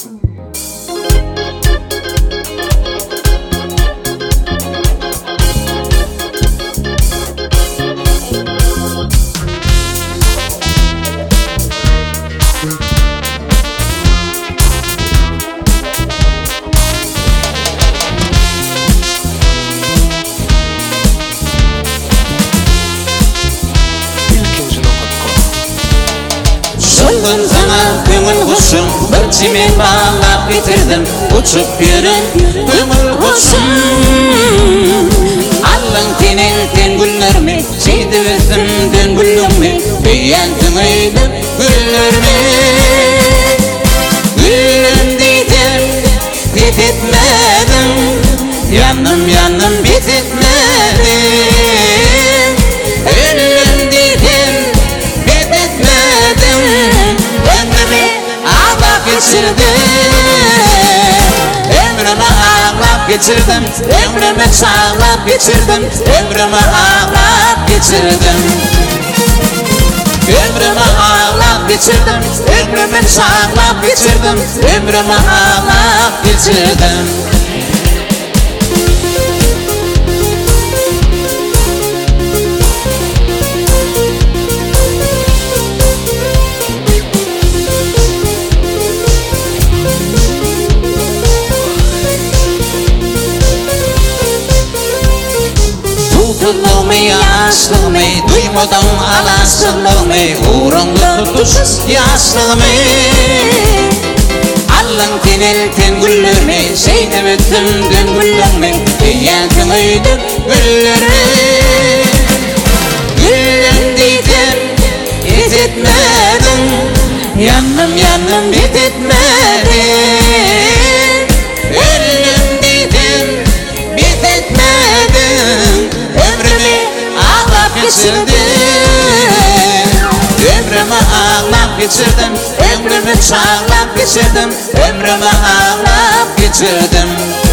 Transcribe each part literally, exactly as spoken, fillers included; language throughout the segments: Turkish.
Solgun sana kömül kuşum, bir çimen bağlap bitirdim, uçup yürün kömül kuşum. Allın tenel ten güllerimi, şeydi özümden güllerimi, beğendim eylip güllerimi. Gülüm deydim, bit etmedim, yandım yandım bit etmedim. Gülüm deydim, bit etmedim, ömrümü ağlap geçirdim. Ömrümü ağlap geçirdim, ömrümü çağlap geçirdim, ömrümü ağlap geçirdim. Ömrümü ağlap geçirdim, ömrümü çağlap geçirdim, ömrümü ağlap geçirdim. Tutulduğumu, yaşlığımı, duymadan alasılığımı, uğrunda tutuşuz yaşlığımı. Allın tenel ten güllerimi, şeyde bütün dün güllerimi, beğendim öydüm güllerimi. Gülüm deydim, bit etmedim, yandım yandım bit etmedim. Gülüm deydim, bit etmedim, ömrümü ağlap geçirdim. Ömrümü ağlap geçirdim, ömrümü çağlap geçirdim, ömrümü ağlap geçirdim.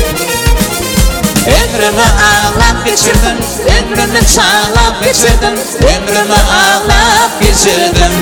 Ömrümü ağlap geçirdim, ömrümü çağlap geçirdim, ömrümü ağlap geçirdim.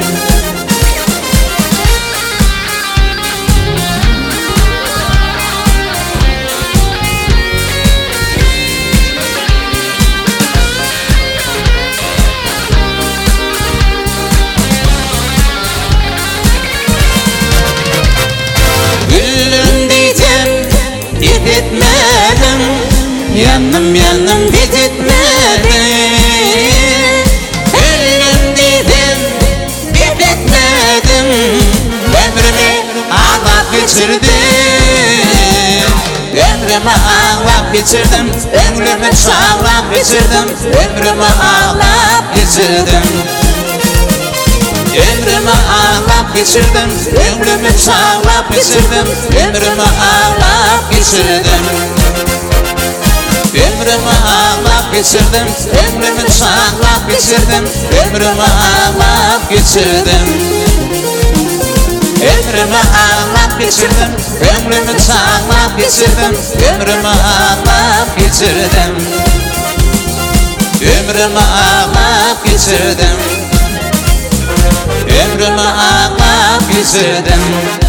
Gülüm deydim, bit etmedim, yandım yandım bit etmedim. Gülüm deydim, bit etmedim, ömrümü ağlap geçirdim. Ömrümü ağlap geçirdim, ömrümü çağlap geçirdim, ömrümü ağlap geçirdim. Ömrümü ağlap geçirdim, ömrümü çağlap geçirdim, ömrümü ağlap geçirdim. Ömrümü ağlap geçirdim, ömrümü çağlap geçirdim, ömrümü ağlap geçirdim. Ömrümü ağlap geçirdim, ömrümü çağlap geçirdim, ömrümü ağlap geçirdim. Ömrümü ağlap geçirdim, ömrümü ağlap geçirdim.